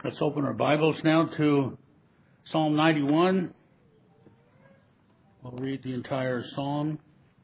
Let's open our Bibles now to Psalm 91. We'll read the entire psalm.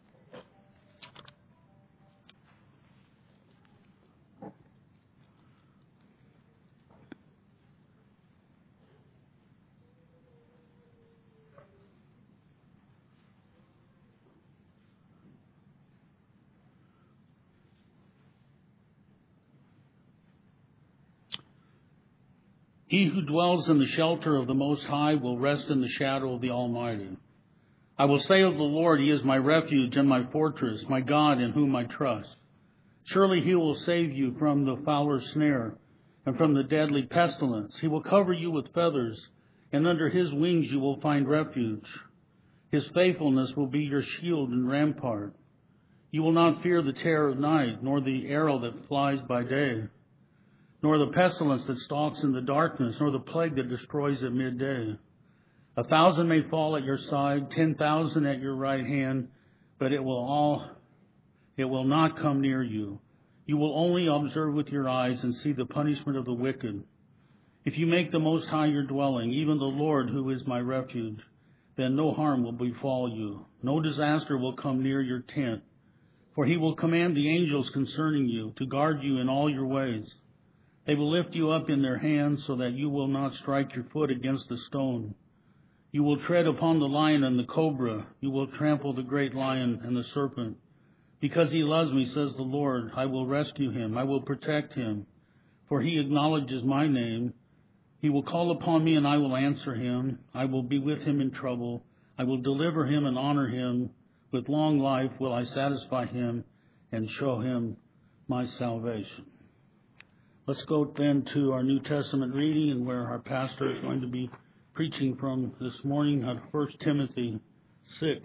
He who dwells in the shelter of the Most High will rest in the shadow of the Almighty. I will say of the Lord, He is my refuge and my fortress, my God in whom I trust. Surely He will save you from the fowler's snare and from the deadly pestilence. He will cover you with feathers, and under His wings you will find refuge. His faithfulness will be your shield and rampart. You will not fear the terror of night, nor the arrow that flies by day, nor the pestilence that stalks in the darkness, nor the plague that destroys at midday. 1,000 may fall at your side, 10,000 at your right hand, but it will not come near you. You will only observe with your eyes and see the punishment of the wicked. If you make the Most High your dwelling, even the Lord who is my refuge, then no harm will befall you. No disaster will come near your tent, for He will command the angels concerning you to guard you in all your ways. They will lift you up in their hands so that you will not strike your foot against a stone. You will tread upon the lion and the cobra. You will trample the great lion and the serpent. Because He loves me, says the Lord, I will rescue Him. I will protect Him. For He acknowledges my name. He will call upon me and I will answer Him. I will be with Him in trouble. I will deliver Him and honor Him. With long life will I satisfy Him and show Him my salvation. Let's go then to our New Testament reading, and where our pastor is going to be preaching from this morning on 1 Timothy 6.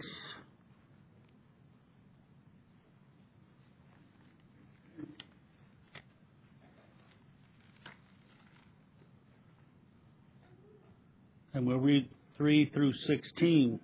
And we'll read 3 through 16.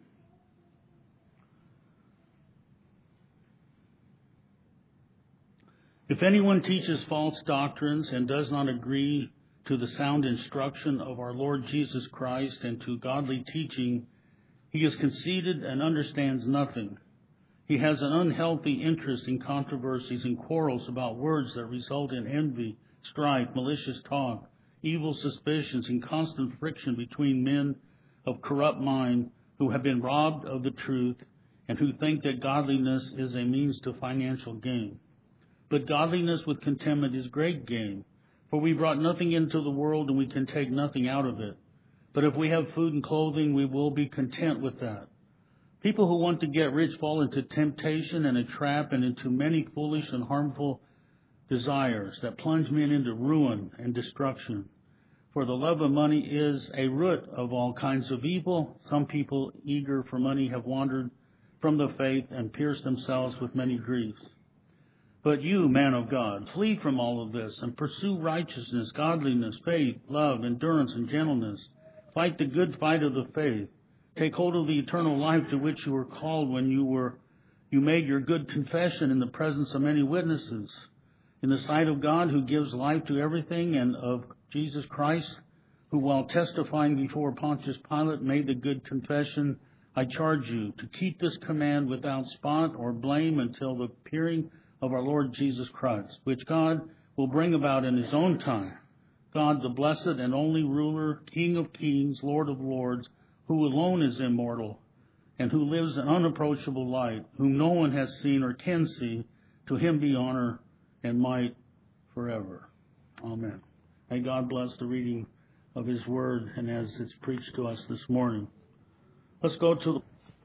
If anyone teaches false doctrines and does not agree to the sound instruction of our Lord Jesus Christ and to godly teaching, he is conceited and understands nothing. He has an unhealthy interest in controversies and quarrels about words that result in envy, strife, malicious talk, evil suspicions, and constant friction between men of corrupt mind who have been robbed of the truth and who think that godliness is a means to financial gain. But godliness with contentment is great gain, for we brought nothing into the world and we can take nothing out of it. But if we have food and clothing, we will be content with that. People who want to get rich fall into temptation and a trap and into many foolish and harmful desires that plunge men into ruin and destruction. For the love of money is a root of all kinds of evil. Some people eager for money have wandered from the faith and pierced themselves with many griefs. But you, man of God, flee from all of this and pursue righteousness, godliness, faith, love, endurance, and gentleness. Fight the good fight of the faith. Take hold of the eternal life to which you were called when you made your good confession in the presence of many witnesses. In the sight of God, who gives life to everything, and of Jesus Christ, who while testifying before Pontius Pilate made the good confession, I charge you to keep this command without spot or blame until the appearing of our Lord Jesus Christ, which God will bring about in His own time. God, the blessed and only ruler, King of kings, Lord of lords, who alone is immortal, and who lives in unapproachable light, whom no one has seen or can see, to Him be honor and might forever. Amen. May God bless the reading of His word and as it's preached to us this morning. Let's go to the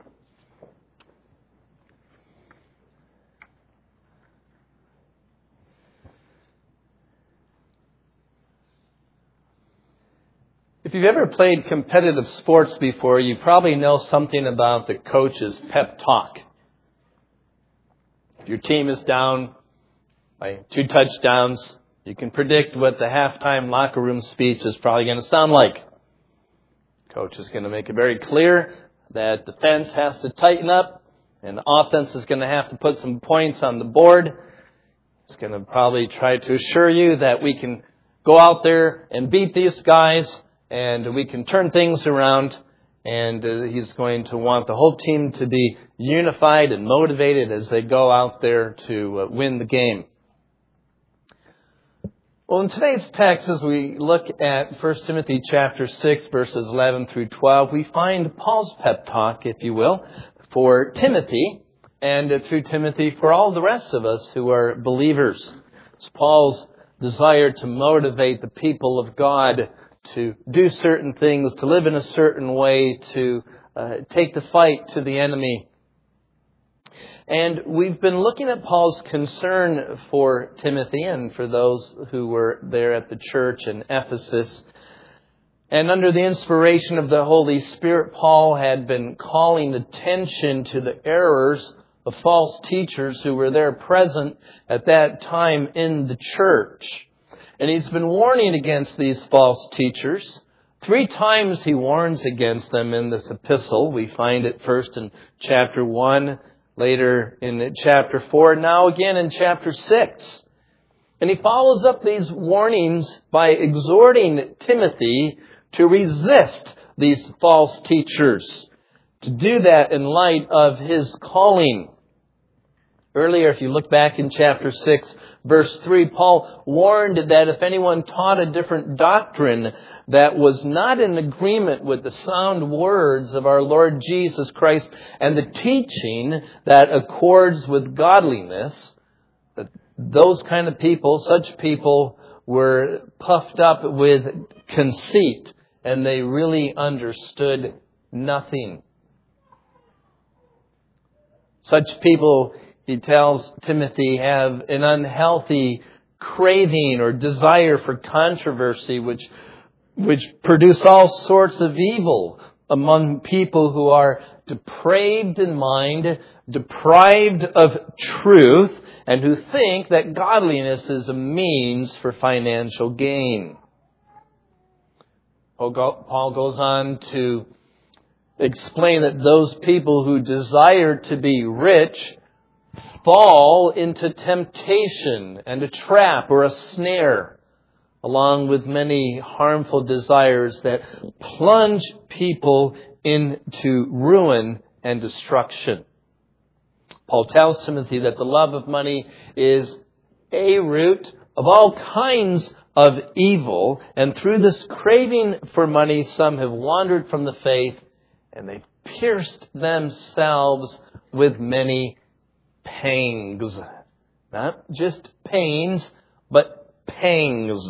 If you've ever played competitive sports before, you probably know something about the coach's pep talk. If your team is down by 2 touchdowns, you can predict what the halftime locker room speech is probably going to sound like. Coach is going to make it very clear that defense has to tighten up and the offense is going to have to put some points on the board. He's going to probably try to assure you that we can go out there and beat these guys, and we can turn things around. And he's going to want the whole team to be unified and motivated as they go out there to win the game. Well, in today's text, as we look at 1 Timothy chapter 6, verses 11 through 12, we find Paul's pep talk, if you will, for Timothy, and through Timothy for all the rest of us who are believers. It's Paul's desire to motivate the people of God to do certain things, to live in a certain way, to take the fight to the enemy. And we've been looking at Paul's concern for Timothy and for those who were there at the church in Ephesus. And under the inspiration of the Holy Spirit, Paul had been calling attention to the errors of false teachers who were there present at that time in the church. And he's been warning against these false teachers. 3 times he warns against them in this epistle. We find it first in chapter 1, later in chapter 4, now again in chapter 6. And he follows up these warnings by exhorting Timothy to resist these false teachers, to do that in light of his calling. Earlier, if you look back in chapter 6, verse 3, Paul warned that if anyone taught a different doctrine that was not in agreement with the sound words of our Lord Jesus Christ and the teaching that accords with godliness, that those kind of people, such people, were puffed up with conceit and they really understood nothing. Such people, he tells Timothy, have an unhealthy craving or desire for controversy, which produce all sorts of evil among people who are depraved in mind, deprived of truth, and who think that godliness is a means for financial gain. Paul goes on to explain that those people who desire to be rich fall into temptation and a trap or a snare, along with many harmful desires that plunge people into ruin and destruction. Paul tells Timothy that the love of money is a root of all kinds of evil, and through this craving for money, some have wandered from the faith, and they've pierced themselves with many pangs. Not just pains, but pangs.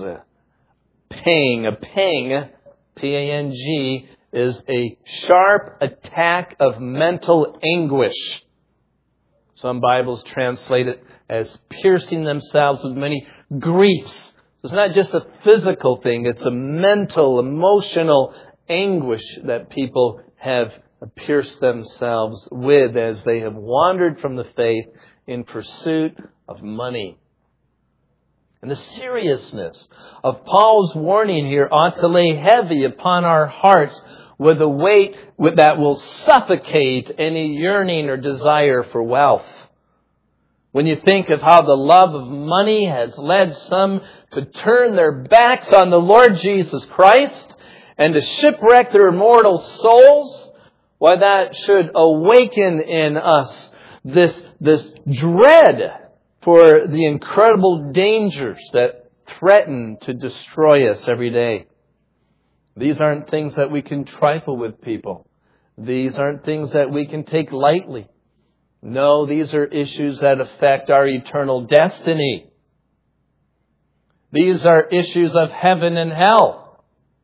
A pang, P-A-N-G, is a sharp attack of mental anguish. Some Bibles translate it as piercing themselves with many griefs. It's not just a physical thing, it's a mental, emotional anguish that people have pierced themselves with as they have wandered from the faith in pursuit of money. And the seriousness of Paul's warning here ought to lay heavy upon our hearts with a weight that will suffocate any yearning or desire for wealth. When you think of how the love of money has led some to turn their backs on the Lord Jesus Christ and to shipwreck their immortal souls, why, that should awaken in us this dread for the incredible dangers that threaten to destroy us every day. These aren't things that we can trifle with, people. These aren't things that we can take lightly. No, these are issues that affect our eternal destiny. These are issues of heaven and hell.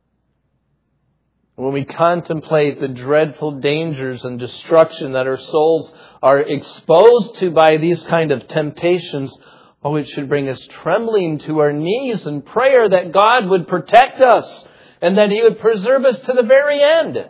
When we contemplate the dreadful dangers and destruction that our souls are exposed to by these kind of temptations, it should bring us trembling to our knees in prayer that God would protect us and that He would preserve us to the very end.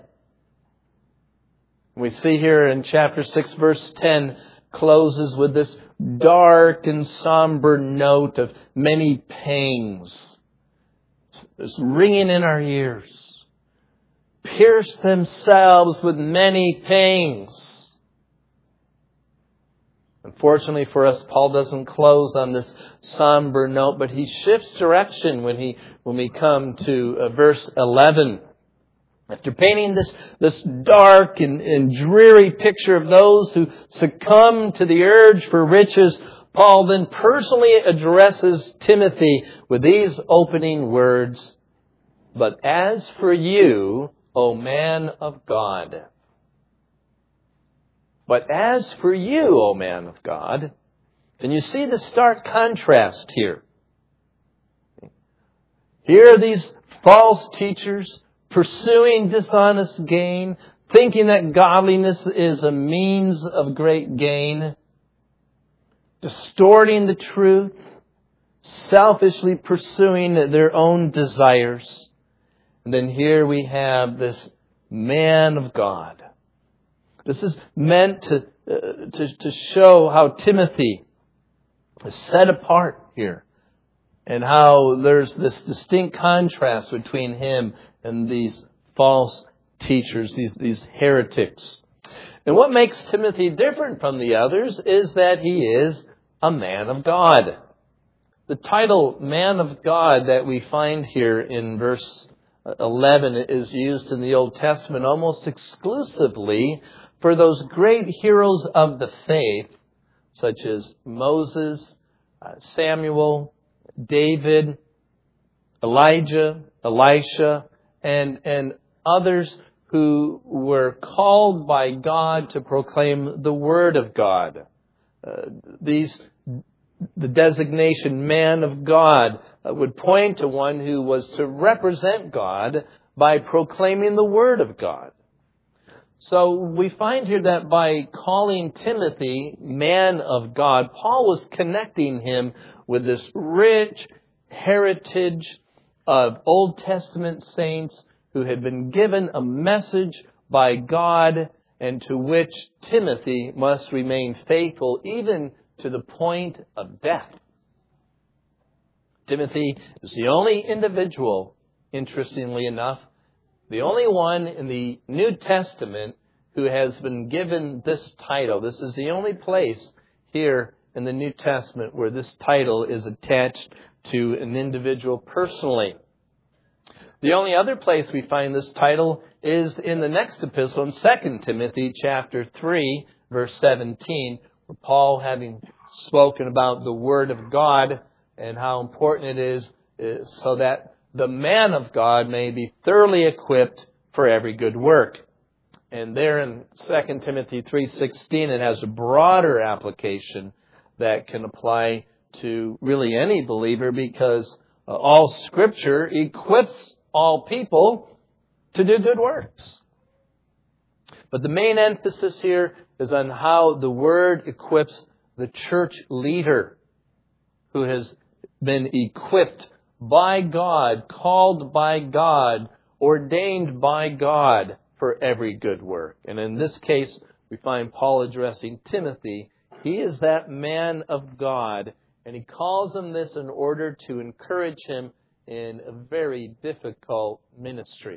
We see here in chapter 6, verse 10, closes with this dark and somber note of many pangs. It's ringing in our ears. Pierce themselves with many pangs. Unfortunately for us, Paul doesn't close on this somber note, but he shifts direction when we come to verse 11. After painting this dark and dreary picture of those who succumb to the urge for riches, Paul then personally addresses Timothy with these opening words, "But as for you, O man of God." But as for you, O man of God, and you see the stark contrast here. Here are these false teachers pursuing dishonest gain, thinking that godliness is a means of great gain, distorting the truth, selfishly pursuing their own desires. And then here we have this man of God. This is meant to show how Timothy is set apart here, and how there's this distinct contrast between him and these false teachers, these heretics. And what makes Timothy different from the others is that he is a man of God. The title man of God that we find here in verse 11 is used in the Old Testament almost exclusively for those great heroes of the faith, such as Moses, Samuel, David, Elijah, Elisha, and others who were called by God to proclaim the Word of God. The designation man of God would point to one who was to represent God by proclaiming the Word of God. So we find here that by calling Timothy man of God, Paul was connecting him with this rich heritage of Old Testament saints who had been given a message by God and to which Timothy must remain faithful even to the point of death. Timothy is the only individual, interestingly enough, the only one in the New Testament who has been given this title. This is the only place here in the New Testament where this title is attached to an individual personally. The only other place we find this title is in the next epistle in 2 Timothy chapter 3, verse 17, where Paul, having spoken about the Word of God and how important it is so that the man of God may be thoroughly equipped for every good work. And there in 2 Timothy 3:16, it has a broader application that can apply to really any believer, because all Scripture equips all people to do good works. But the main emphasis here is on how the Word equips the church leader who has been equipped by God, called by God, ordained by God for every good work. And in this case, we find Paul addressing Timothy. He is that man of God, and he calls him this in order to encourage him in a very difficult ministry.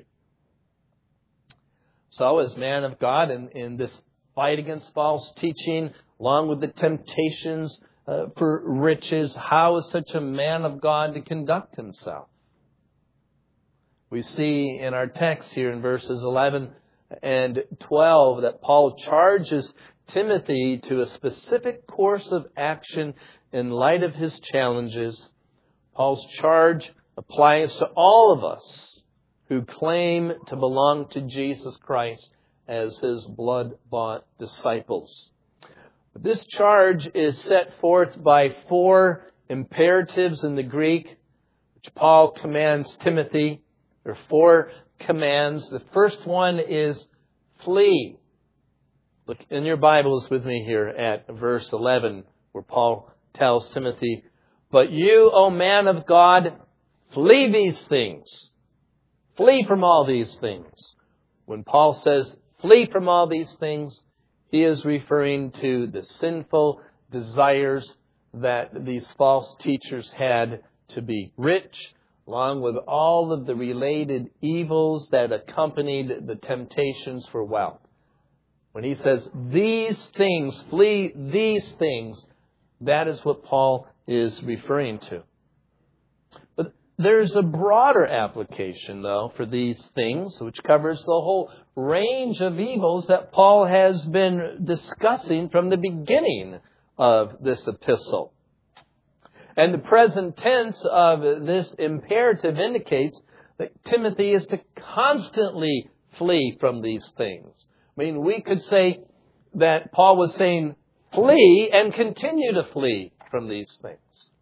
So as man of God in this fight against false teaching, along with the temptations for riches, how is such a man of God to conduct himself? We see in our text here in verses 11 and 12 that Paul charges Timothy to a specific course of action in light of his challenges. Paul's charge applies to all of us who claim to belong to Jesus Christ as his blood-bought disciples. This charge is set forth by 4 imperatives in the Greek, which Paul commands Timothy. There are 4 commands. The first one is flee. Look in your Bibles with me here at verse 11, where Paul tells Timothy, "But you, O man of God, flee these things." Flee from all these things. When Paul says flee from all these things, he is referring to the sinful desires that these false teachers had to be rich, along with all of the related evils that accompanied the temptations for wealth. When he says, these things, flee these things, that is what Paul is referring to. But there's a broader application, though, for these things, which covers the whole range of evils that Paul has been discussing from the beginning of this epistle. And the present tense of this imperative indicates that Timothy is to constantly flee from these things. I mean, we could say that Paul was saying, flee and continue to flee from these things.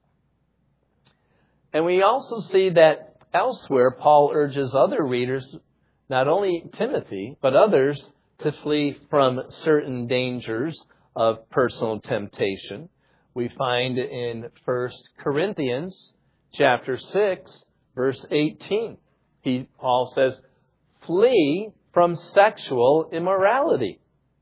And we also see that elsewhere, Paul urges other readers, not only Timothy, but others, to flee from certain dangers of personal temptation. We find in 1 Corinthians chapter 6, verse 18. Paul says, flee from sexual immorality.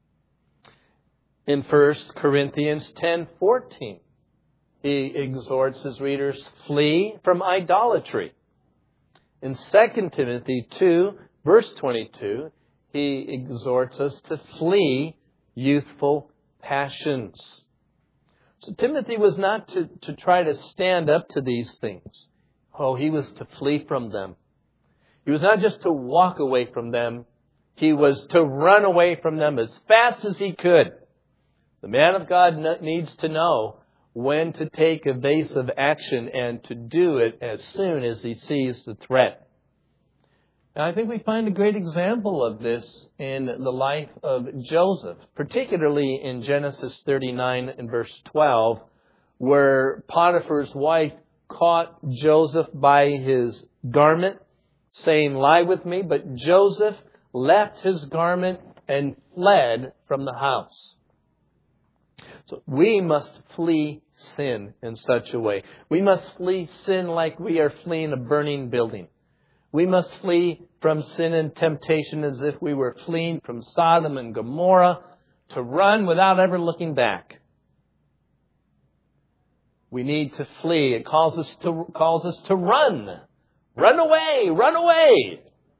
In 1 Corinthians 10:14, he exhorts his readers, flee from idolatry. In 2 Timothy 2, verse 22, he exhorts us to flee youthful passions. So Timothy was not to try to stand up to these things. Oh, he was to flee from them. He was not just to walk away from them. He was to run away from them as fast as he could. The man of God needs to know when to take evasive action and to do it as soon as he sees the threat. Now, I think we find a great example of this in the life of Joseph, particularly in Genesis 39 and verse 12, where Potiphar's wife caught Joseph by his garment, saying, lie with me, but Joseph left his garment and fled from the house. So we must flee sin in such a way. We must flee sin like we are fleeing a burning building. We must flee from sin and temptation as if we were fleeing from Sodom and Gomorrah, to run without ever looking back. We need to flee. It calls us to run. Run away! Run away!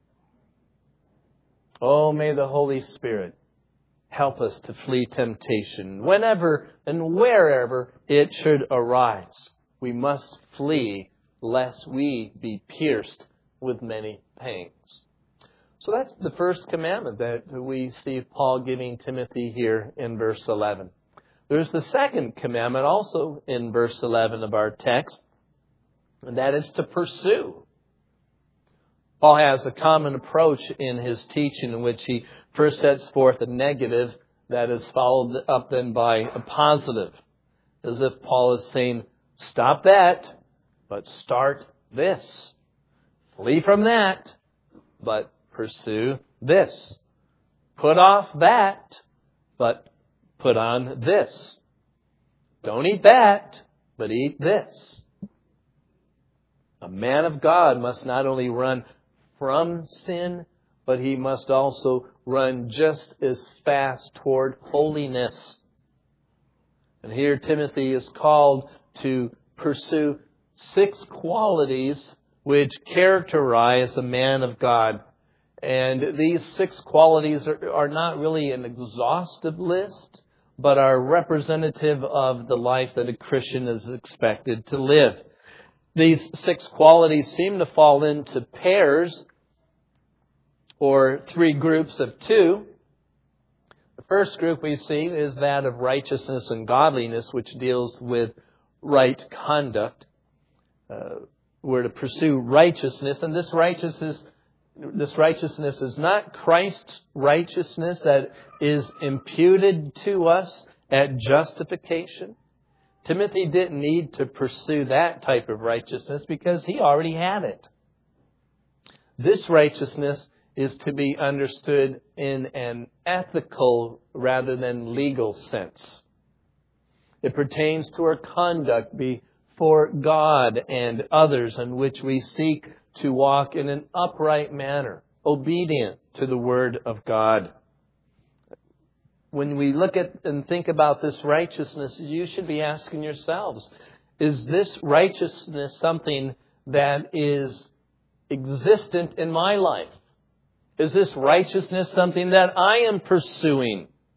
Oh, may the Holy Spirit help us to flee temptation whenever and wherever it should arise. We must flee lest we be pierced with many pangs. So that's the first commandment that we see Paul giving Timothy here in verse 11. There's the second commandment also in verse 11 of our text, and that is to pursue. Paul has a common approach in his teaching in which he first sets forth a negative that is followed up then by a positive. As if Paul is saying, stop that, but start this. Flee from that, but pursue this. Put off that, but put on this. Don't eat that, but eat this. A man of God must not only run from sin, but he must also run just as fast toward holiness. And here Timothy is called to pursue 6 qualities which characterize a man of God. And these 6 qualities are not really an exhaustive list, but are representative of the life that a Christian is expected to live. These 6 qualities seem to fall into pairs or 3 groups of 2. The first group we see is that of righteousness and godliness, which deals with right conduct. We're to pursue righteousness, and this righteousness is not Christ's righteousness that is imputed to us at justification. Timothy didn't need to pursue that type of righteousness because he already had it. This righteousness is to be understood in an ethical rather than legal sense. It pertains to our conduct before God and others in which we seek to walk in an upright manner, obedient to the Word of God. When we look at and think about this righteousness, you should be asking yourselves, is this righteousness something that is existent in my life? Is this righteousness something that I am pursuing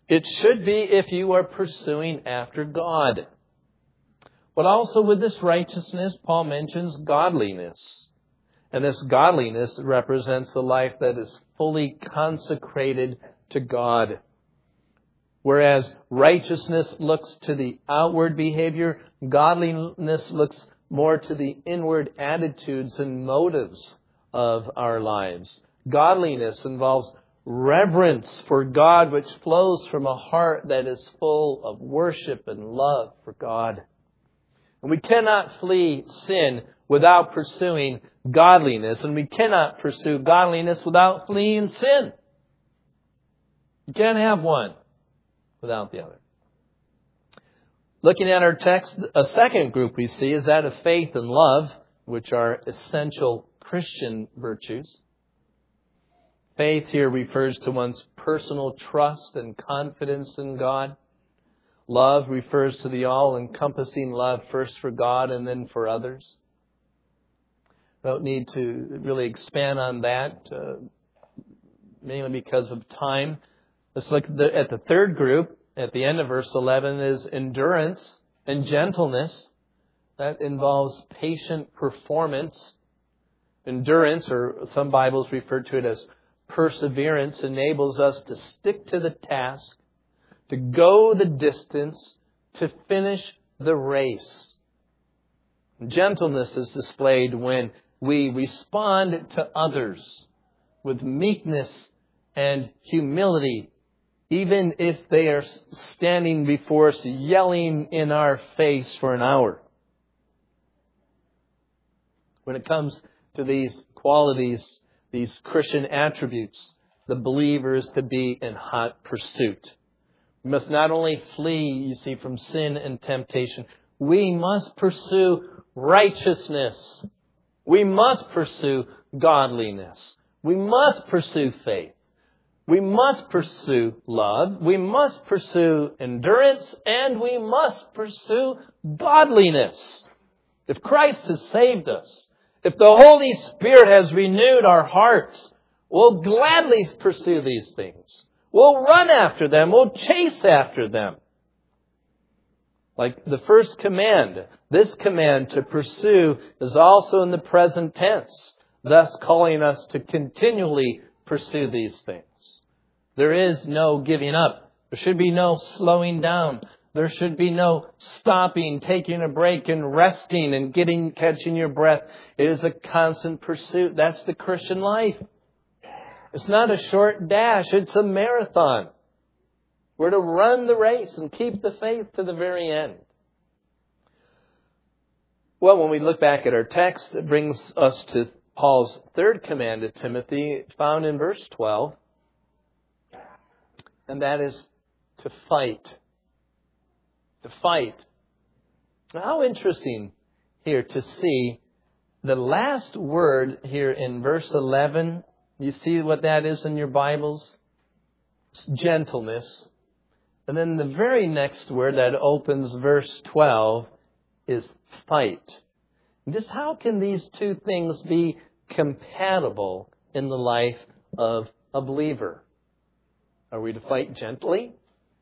It should be if you are pursuing after God. But also with this righteousness, Paul mentions godliness. And this godliness represents a life that is fully consecrated to God. Whereas righteousness looks to the outward behavior, godliness looks more to the inward attitudes and motives of our lives. Godliness involves reverence for God, which flows from a heart that is full of worship and love for God. And we cannot flee sin without pursuing godliness, and we cannot pursue godliness without fleeing sin. You can't have one without the other. Looking at our text, a second group we see is that of faith and love, which are essential Christian virtues. Faith here refers to one's personal trust and confidence in God. Love refers to the all-encompassing love, first for God and then for others. I don't need to really expand on that, mainly because of time. Let's look at the third group. At the end of verse 11 is endurance and gentleness. That involves patient performance. Endurance, or some Bibles refer to it as perseverance, enables us to stick to the task, to go the distance, to finish the race. Gentleness is displayed when we respond to others with meekness and humility, even if they are standing before us yelling in our face for an hour. When it comes to these qualities, these Christian attributes, the believer is to be in hot pursuit. We must not only flee, you see, from sin and temptation, we must pursue righteousness. We must pursue godliness. We must pursue faith. We must pursue love. We must pursue endurance. And we must pursue godliness. If Christ has saved us, if the Holy Spirit has renewed our hearts, we'll gladly pursue these things. We'll run after them. We'll chase after them. Like the first command, this command to pursue is also in the present tense, thus calling us to continually pursue these things. There is no giving up. There should be no slowing down. There should be no stopping, taking a break and resting and catching your breath. It is a constant pursuit. That's the Christian life. It's not a short dash. It's a marathon. We're to run the race and keep the faith to the very end. Well, when we look back at our text, it brings us to Paul's third command to Timothy, found in verse 12. And that is to fight. To fight. Now, how interesting here to see the last word here in verse 11. You see what that is in your Bibles? It's gentleness. And then the very next word that opens verse 12 is fight. And just how can these two things be compatible in the life of a believer? Are we to fight gently?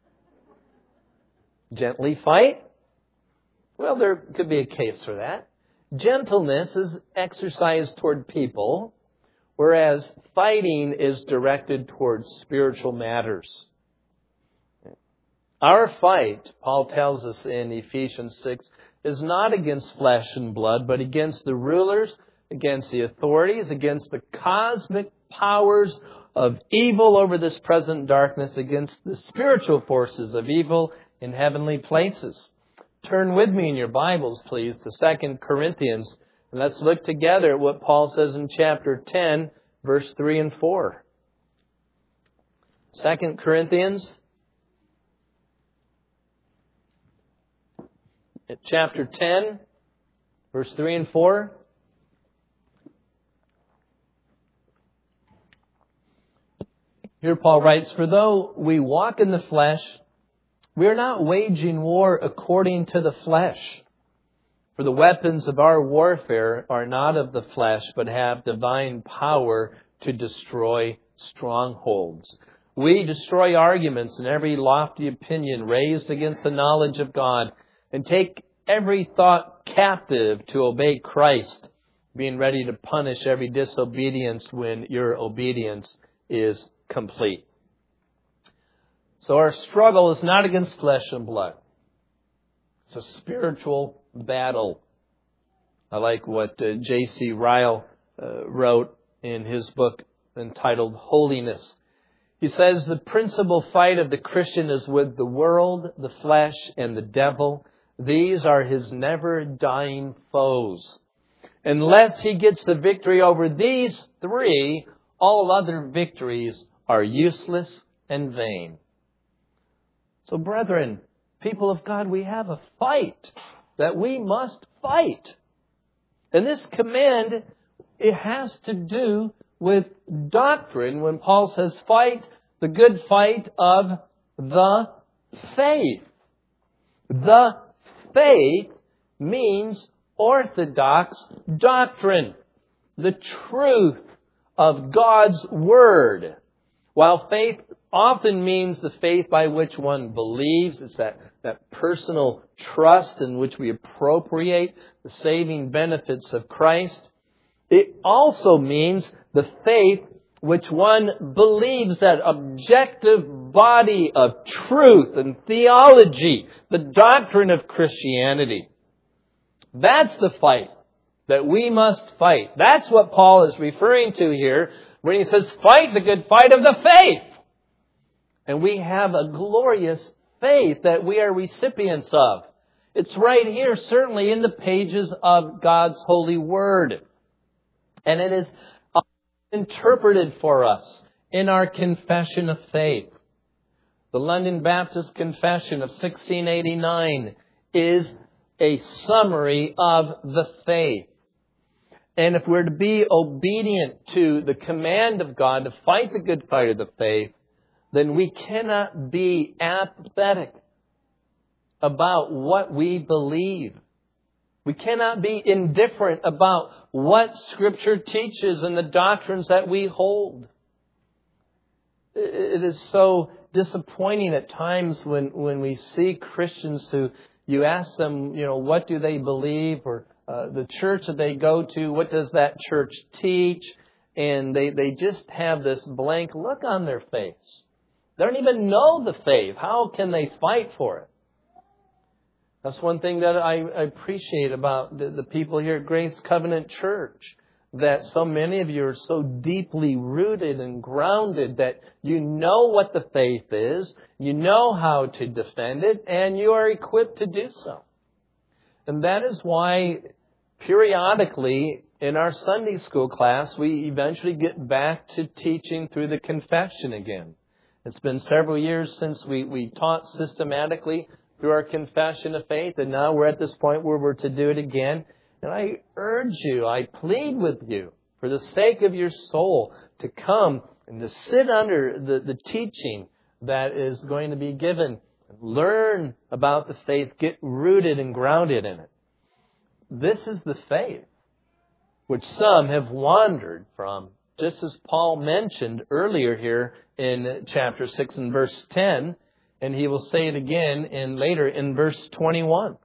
Gently fight? Well, there could be a case for that. Gentleness is exercised toward people, whereas fighting is directed towards spiritual matters. Our fight, Paul tells us in Ephesians 6, is not against flesh and blood, but against the rulers, against the authorities, against the cosmic powers of evil over this present darkness, against the spiritual forces of evil in heavenly places. Turn with me in your Bibles, please, to 2 Corinthians. And let's look together at what Paul says in chapter 10, verse 3 and 4. 2 Corinthians, at chapter 10, verse 3 and 4. Here Paul writes, "For though we walk in the flesh, we are not waging war according to the flesh. For the weapons of our warfare are not of the flesh, but have divine power to destroy strongholds. We destroy arguments and every lofty opinion raised against the knowledge of God, and take every thought captive to obey Christ, being ready to punish every disobedience when your obedience is complete. So our struggle is not against flesh and blood. It's a spiritual battle. I like what J.C. Ryle wrote in his book entitled Holiness. He says, the principal fight of the Christian is with the world, the flesh, and the devil. These are his never-dying foes. Unless he gets the victory over these three, all other victories are useless and vain. So, brethren, people of God, we have a fight that we must fight. And this command, it has to do with doctrine when Paul says, fight the good fight of the faith. The faith means orthodox doctrine, the truth of God's Word. While faith often means the faith by which one believes, it's that personal trust in which we appropriate the saving benefits of Christ. It also means the faith which one believes, that objective body of truth and theology, the doctrine of Christianity. That's the fight that we must fight. That's what Paul is referring to here when he says, fight the good fight of the faith. And we have a glorious faith that we are recipients of. It's right here, certainly in the pages of God's holy word. And it is interpreted for us in our confession of faith. The London Baptist Confession of 1689 is a summary of the faith. And if we're to be obedient to the command of God to fight the good fight of the faith, then we cannot be apathetic about what we believe. We cannot be indifferent about what Scripture teaches and the doctrines that we hold. It is so disappointing at times when we see Christians who, you ask them, what do they believe, or the church that they go to, what does that church teach? And they just have this blank look on their face. They don't even know the faith. How can they fight for it? That's one thing that I appreciate about the people here at Grace Covenant Church, that so many of you are so deeply rooted and grounded that you know what the faith is, you know how to defend it, and you are equipped to do so. And that is why periodically in our Sunday school class, we eventually get back to teaching through the confession again. It's been several years since we taught systematically through our confession of faith, and now we're at this point where we're to do it again. And I urge you, I plead with you, for the sake of your soul, to come and to sit under the teaching that is going to be given. Learn about the faith, get rooted and grounded in it. This is the faith which some have wandered from, just as Paul mentioned earlier here in chapter 6 and verse 10, and he will say it again later in verse 21.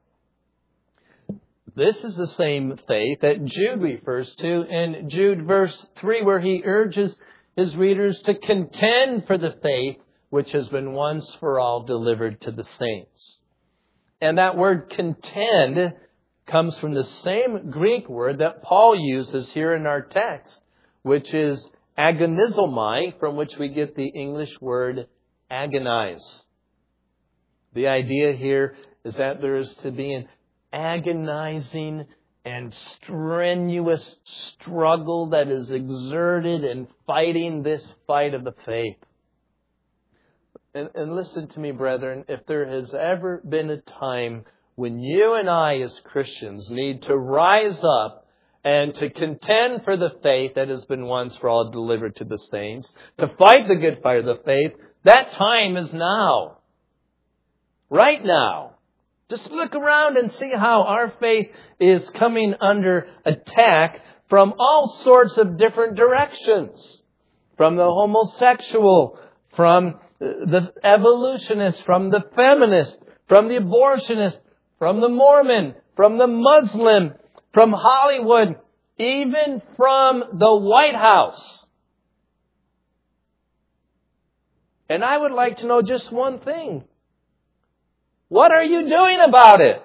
This is the same faith that Jude refers to in Jude verse 3, where he urges his readers to contend for the faith which has been once for all delivered to the saints. And that word contend comes from the same Greek word that Paul uses here in our text, which is agonizomai, from which we get the English word agonize. The idea here is that there is to be an agonizing and strenuous struggle that is exerted in fighting this fight of the faith. And listen to me, brethren, if there has ever been a time when you and I as Christians need to rise up and to contend for the faith that has been once for all delivered to the saints, to fight the good fight of the faith, that time is now. Right now. Just look around and see how our faith is coming under attack from all sorts of different directions. From the homosexual, from the evolutionist, from the feminist, from the abortionist, from the Mormon, from the Muslim, from Hollywood, even from the White House. And I would like to know just one thing. What are you doing about it?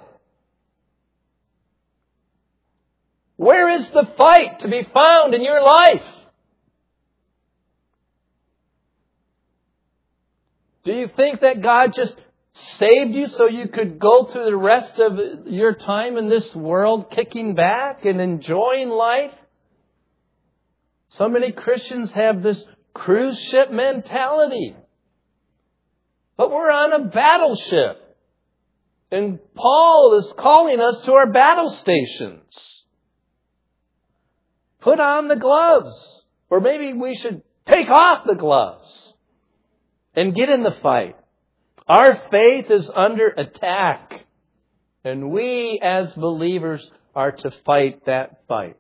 Where is the fight to be found in your life? Do you think that God just saved you so you could go through the rest of your time in this world kicking back and enjoying life? So many Christians have this cruise ship mentality. But we're on a battleship. And Paul is calling us to our battle stations. Put on the gloves. Or maybe we should take off the gloves and get in the fight. Our faith is under attack. And we as believers are to fight that fight.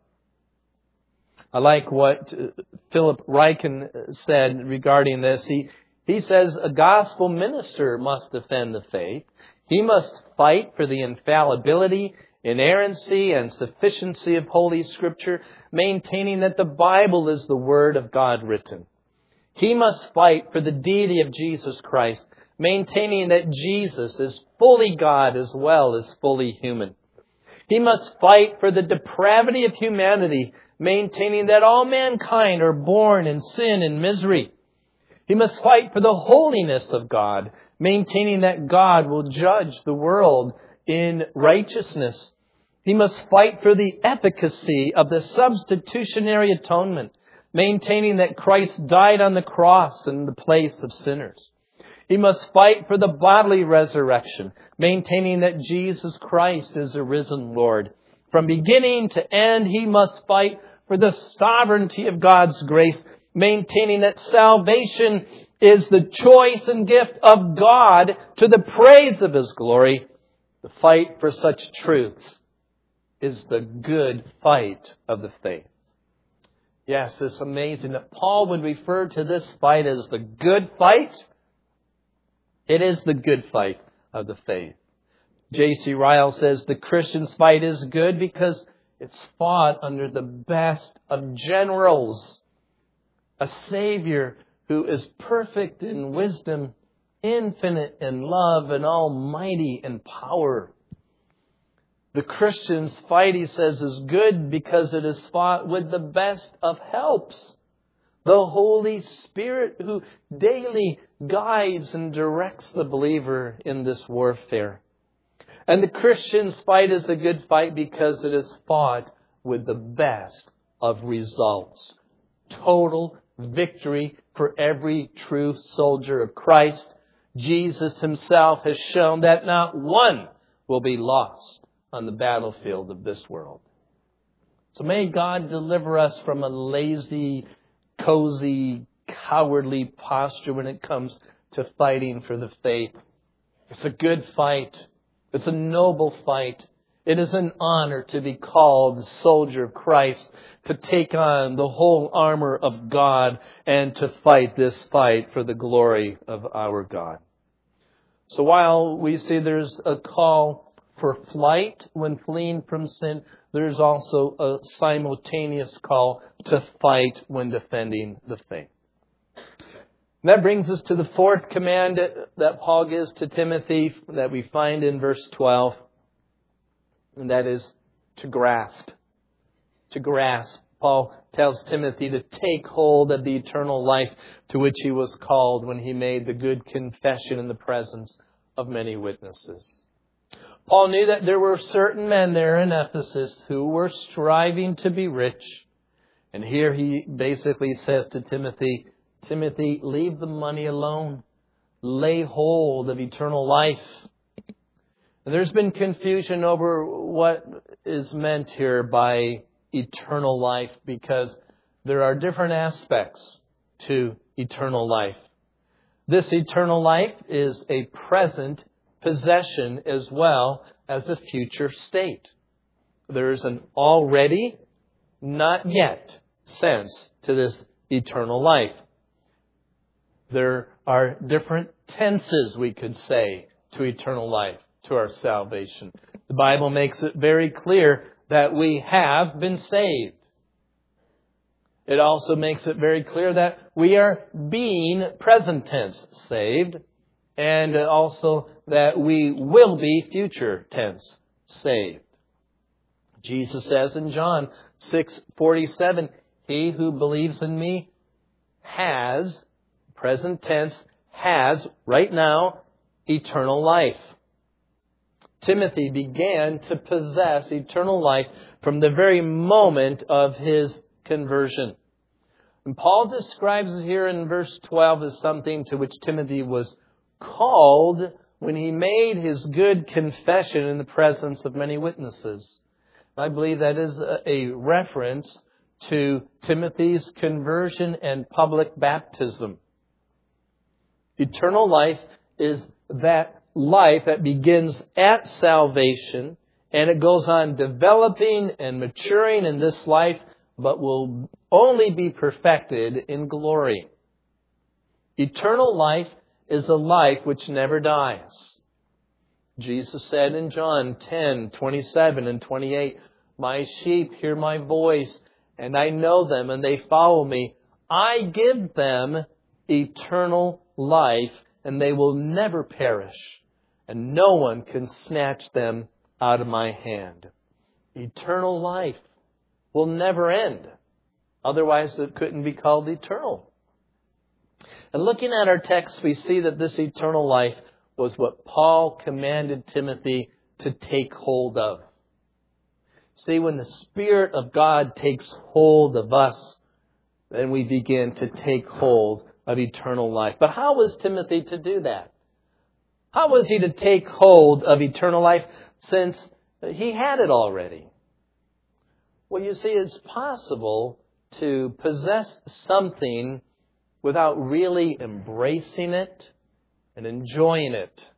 I like what Philip Ryken said regarding this. He says a gospel minister must defend the faith. He must fight for the infallibility, inerrancy, and sufficiency of Holy Scripture, maintaining that the Bible is the Word of God written. He must fight for the deity of Jesus Christ, maintaining that Jesus is fully God as well as fully human. He must fight for the depravity of humanity, maintaining that all mankind are born in sin and misery. He must fight for the holiness of God, maintaining that God will judge the world in righteousness. He must fight for the efficacy of the substitutionary atonement, maintaining that Christ died on the cross in the place of sinners. He must fight for the bodily resurrection, maintaining that Jesus Christ is the risen Lord. From beginning to end, he must fight for the sovereignty of God's grace, maintaining that salvation is the choice and gift of God to the praise of His glory. The fight for such truths is the good fight of the faith. Yes, it's amazing that Paul would refer to this fight as the good fight. It is the good fight of the faith. J.C. Ryle says the Christian's fight is good because it's fought under the best of generals. A Savior who is perfect in wisdom, infinite in love, and almighty in power. The Christian's fight, he says, is good because it is fought with the best of helps. The Holy Spirit who daily guides and directs the believer in this warfare. And the Christian's fight is a good fight because it is fought with the best of results. Total victory for every true soldier of Christ. Jesus Himself has shown that not one will be lost on the battlefield of this world. So may God deliver us from a lazy, cozy, cowardly posture when it comes to fighting for the faith. It's a good fight. It's a noble fight. It is an honor to be called the soldier of Christ, to take on the whole armor of God and to fight this fight for the glory of our God. So while we see there's a call for flight when fleeing from sin, there's also a simultaneous call to fight when defending the faith. And that brings us to the fourth command that Paul gives to Timothy that we find in verse 12. And that is to grasp. To grasp. Paul tells Timothy to take hold of the eternal life to which he was called when he made the good confession in the presence of many witnesses. Paul knew that there were certain men there in Ephesus who were striving to be rich. And here he basically says to Timothy, Timothy, leave the money alone. Lay hold of eternal life. And there's been confusion over what is meant here by eternal life because there are different aspects to eternal life. This eternal life is a present possession as well as a future state. There is an already, not yet sense to this eternal life. There are different tenses, we could say, to eternal life, to our salvation. The Bible makes it very clear that we have been saved. It also makes it very clear that we are being, present tense, saved, and also that we will be, future tense, saved. Jesus says in John 6:47, "He who believes in me has," present tense, has, right now, eternal life. Timothy began to possess eternal life from the very moment of his conversion. And Paul describes it here in verse 12 as something to which Timothy was called when he made his good confession in the presence of many witnesses. I believe that is a reference to Timothy's conversion and public baptism. Eternal life is that life that begins at salvation, and it goes on developing and maturing in this life, but will only be perfected in glory. Eternal life is a life which never dies. Jesus said in John 10:27 and 28, "My sheep hear my voice, and I know them, and they follow me. I give them eternal life, and they will never perish, and no one can snatch them out of my hand." Eternal life will never end. Otherwise, it couldn't be called eternal. And looking at our text, we see that this eternal life was what Paul commanded Timothy to take hold of. See, when the Spirit of God takes hold of us, then we begin to take hold of eternal life. But how was Timothy to do that? How was he to take hold of eternal life since he had it already? Well, you see, it's possible to possess something without really embracing it and enjoying it.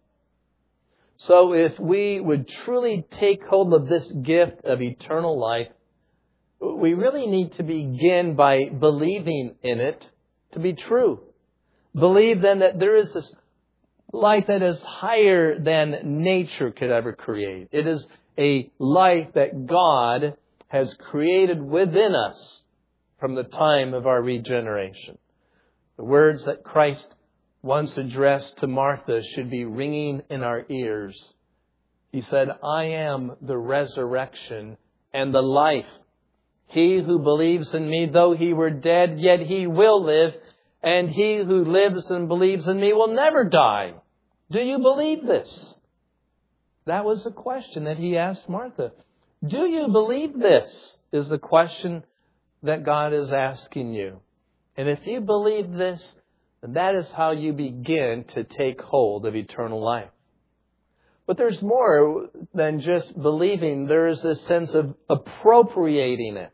So if we would truly take hold of this gift of eternal life, we really need to begin by believing in it to be true. Believe then that there is this life that is higher than nature could ever create. It is a life that God has created within us from the time of our regeneration. The words that Christ once addressed to Martha should be ringing in our ears. He said, "I am the resurrection and the life. He who believes in me, though he were dead, yet he will live. And he who lives and believes in me will never die." Do you believe this? That was the question that he asked Martha. Do you believe this? Is the question that God is asking you. And if you believe this, then that is how you begin to take hold of eternal life. But there's more than just believing. There is this sense of appropriating it.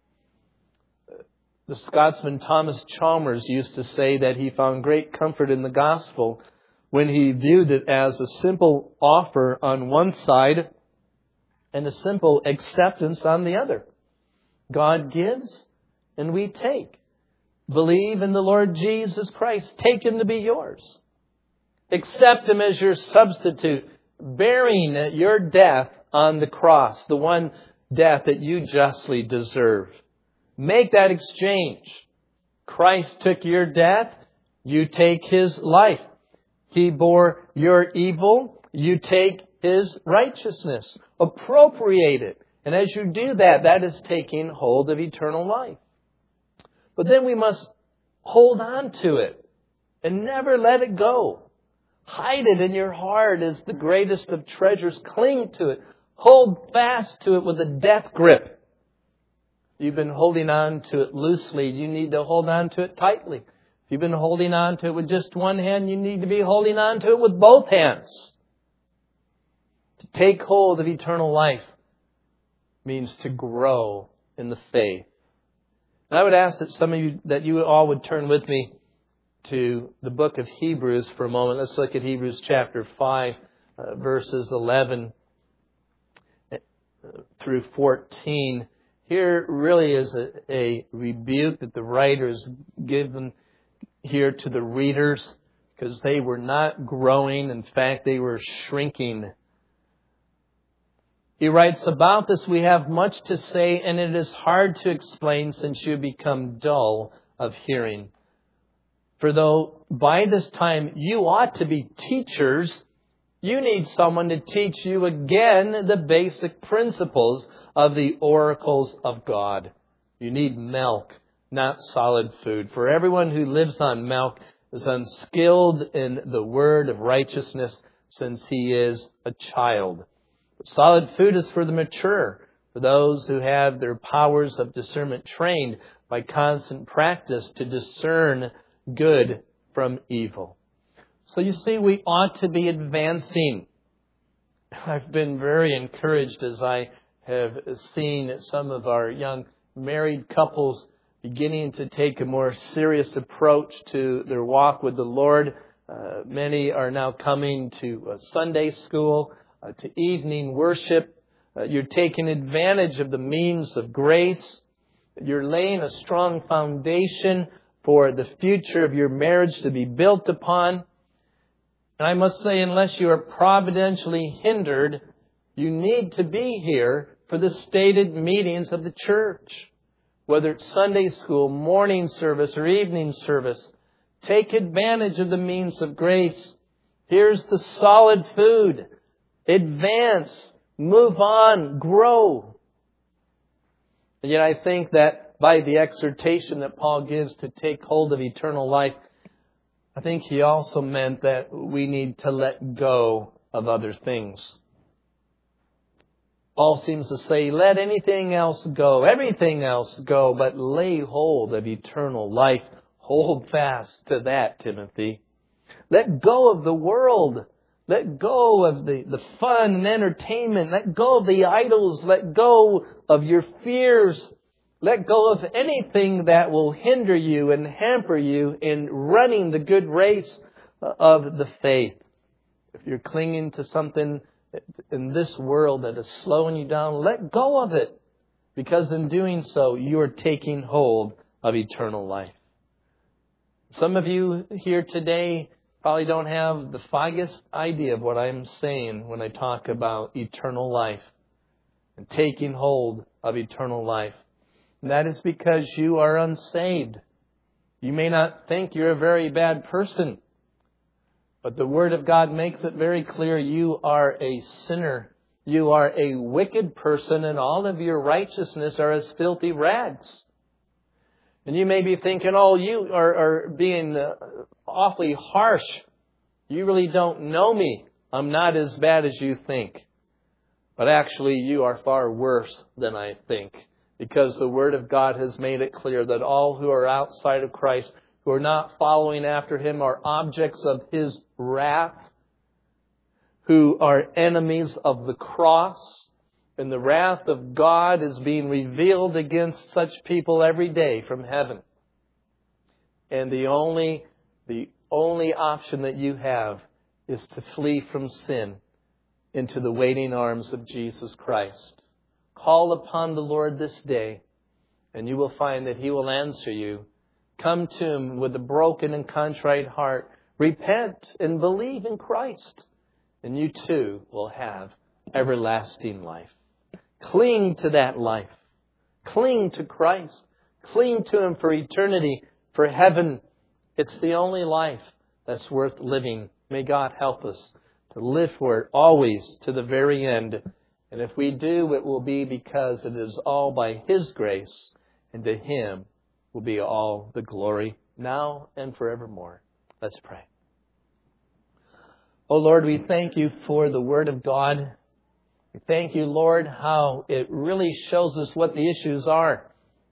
The Scotsman Thomas Chalmers used to say that he found great comfort in the gospel when he viewed it as a simple offer on one side and a simple acceptance on the other. God gives and we take. Believe in the Lord Jesus Christ. Take Him to be yours. Accept Him as your substitute, bearing your death on the cross, the one death that you justly deserve. Make that exchange. Christ took your death, you take His life. He bore your evil, you take His righteousness. Appropriate it. And as you do that, that is taking hold of eternal life. But then we must hold on to it and never let it go. Hide it in your heart as the greatest of treasures. Cling to it. Hold fast to it with a death grip. You've been holding on to it loosely. You need to hold on to it tightly. If you've been holding on to it with just one hand, you need to be holding on to it with both hands. To take hold of eternal life means to grow in the faith. And I would ask that you all would turn with me to the book of Hebrews for a moment. Let's look at Hebrews chapter 5, verses 11 through 14. Here really is a rebuke that the writer has given here to the readers because they were not growing. In fact, they were shrinking. He writes, about this we have much to say, and it is hard to explain since you become dull of hearing. For though by this time you ought to be teachers, you need someone to teach you again the basic principles of the oracles of God. You need milk, not solid food. For everyone who lives on milk is unskilled in the word of righteousness, since he is a child. But solid food is for the mature, for those who have their powers of discernment trained by constant practice to discern good from evil. So you see, we ought to be advancing. I've been very encouraged as I have seen some of our young married couples beginning to take a more serious approach to their walk with the Lord. Many are now coming to Sunday school, to evening worship. You're taking advantage of the means of grace. You're laying a strong foundation for the future of your marriage to be built upon. And I must say, unless you are providentially hindered, you need to be here for the stated meetings of the church. Whether it's Sunday school, morning service, or evening service, take advantage of the means of grace. Here's the solid food. Advance, move on, grow. And yet I think that by the exhortation that Paul gives to take hold of eternal life, I think he also meant that we need to let go of other things. Paul seems to say, let anything else go, everything else go, but lay hold of eternal life. Hold fast to that, Timothy. Let go of the world. Let go of the fun and entertainment. Let go of the idols. Let go of your fears. Let go of anything that will hinder you and hamper you in running the good race of the faith. If you're clinging to something in this world that is slowing you down, let go of it. Because in doing so, you are taking hold of eternal life. Some of you here today probably don't have the foggiest idea of what I'm saying when I talk about eternal life and taking hold of eternal life. And that is because you are unsaved. You may not think you're a very bad person, but the Word of God makes it very clear you are a sinner. You are a wicked person, and all of your righteousness are as filthy rags. And you may be thinking, oh, you are being awfully harsh. You really don't know me. I'm not as bad as you think. But actually, you are far worse than I think. Because the Word of God has made it clear that all who are outside of Christ, who are not following after Him, are objects of His wrath, who are enemies of the cross. And the wrath of God is being revealed against such people every day from heaven. And the only option that you have is to flee from sin into the waiting arms of Jesus Christ. Call upon the Lord this day, and you will find that He will answer you. Come to Him with a broken and contrite heart. Repent and believe in Christ, and you too will have everlasting life. Cling to that life. Cling to Christ. Cling to Him for eternity, for heaven. It's the only life that's worth living. May God help us to live for it always to the very end. And if we do, it will be because it is all by His grace, and to Him will be all the glory now and forevermore. Let's pray. Oh Lord, we thank You for the Word of God. We thank You, Lord, how it really shows us what the issues are.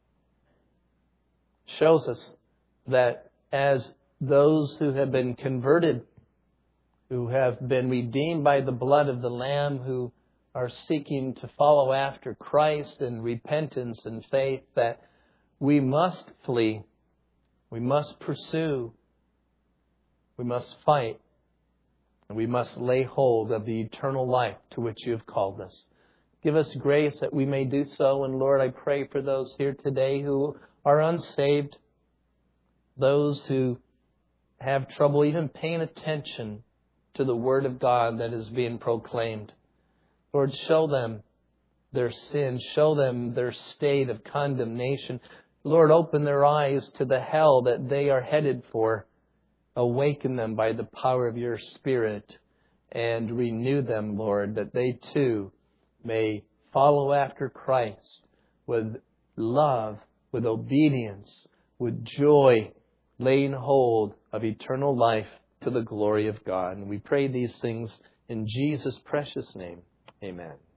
Shows us that as those who have been converted, who have been redeemed by the blood of the Lamb, who are seeking to follow after Christ in repentance and faith, that we must flee, we must pursue, we must fight, and we must lay hold of the eternal life to which You have called us. Give us grace that we may do so. And Lord, I pray for those here today who are unsaved, those who have trouble even paying attention to the Word of God that is being proclaimed. Lord, show them their sin. Show them their state of condemnation. Lord, open their eyes to the hell that they are headed for. Awaken them by the power of your Spirit and renew them, Lord, that they too may follow after Christ with love, with obedience, with joy, laying hold of eternal life to the glory of God. And we pray these things in Jesus' precious name. Amen.